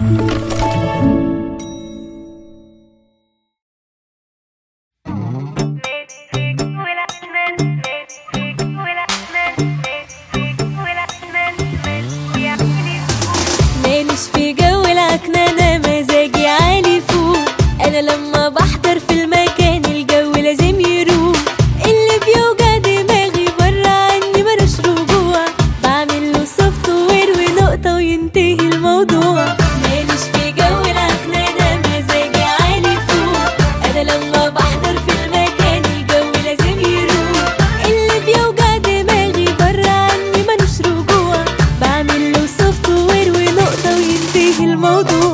ماليش في جو العكننة، مزاجي عالي فوق. انا لما بحضر في المكان الجو لازم يروق. اللي بيوجع دماغي برا عني ملوش رجوع، بعمله سوفت وير ونقطة وينتهي الموضوع. ماليش في جو العكننة، مزاجي عالي فوق. انا لما بحضر في المكان الجو لازم يروق. اللي بيوجع دماغي برا عني ملوش رجوع، بعمله سوفت وير ونقطة وينتهي الموضوع.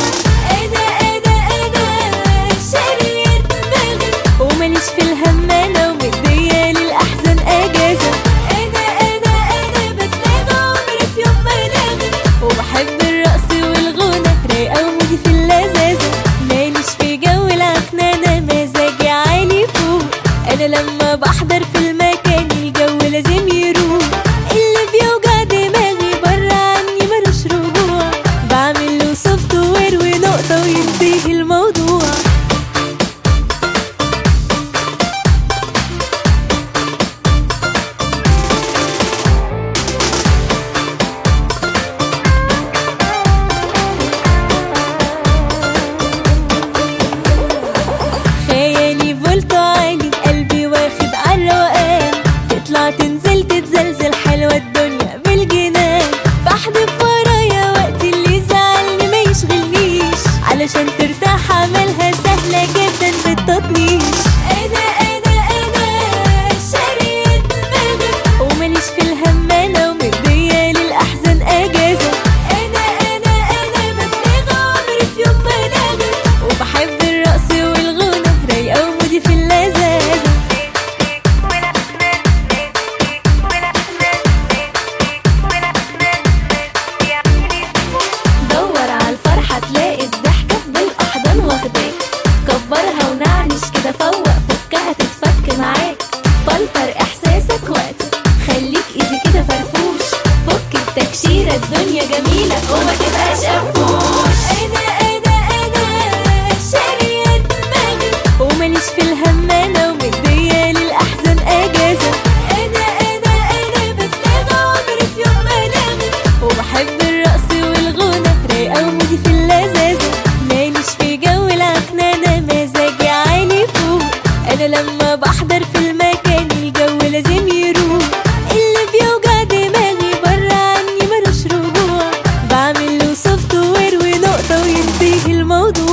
انا شارية دماغي وماليش في الهمانة، ومدية للأحزان اجازة. انا بتلاقى عمري في يوم ما لاغي، وبحب الرقص والغنى، رايقة ومودي في اللذاذة. ماليش في جو العكننة، مزاجي عالي فوق. انا لما بحضر في المكان الجو لازم يروق. اللي بيوجع دماغي برا عني ملوش رجوع، بعمله سوفت وير ونقطة وينتهي الموضوع. خيالي فولت عالي، قلبي واخد عالروقان. تطلع تنزل تتزلزل، حلوة الدنيا بالجنان. بحدف ورايا وقت اللي يزعلني ما يشغلنيش، علشان ترتاح عملها سهلة جدا بالتطنيش. انا شارية دماغي وماليش في الهمانة، ومدية للأحزان اجازة. انا بتلاقى عمري في يوم ما لاغي، وبحب الرقص والغنى، رايقة ومودي في اللذاذة. دور عالفرحة تلاقي الضحكة بالأحضان واخداك. كبرها ونعنش كده، فوق فكها تتفك معاك. فلتر إحساسك وقتك، خليك إيزي كده فرفوش. فك التكشيرة، الدنيا جميلة وما تبقاش قفوش. أنا شارية دماغي وماليش في الهمانة، ومدية للأحزان اجازة. انا بتلاقى عمري في يوم ما لاغي، وبحب الرقص والغنى، رايقة ومودي في اللذاذة. ماليش في جو العكننة، مزاجي عالي فوق. انا لما بحضر في المكان الجو لازم يروق. اللي بيوجع دماغي برا عني ملوش رجوع، بعمله سوفت وير ونقطة وينتهي الموضوع.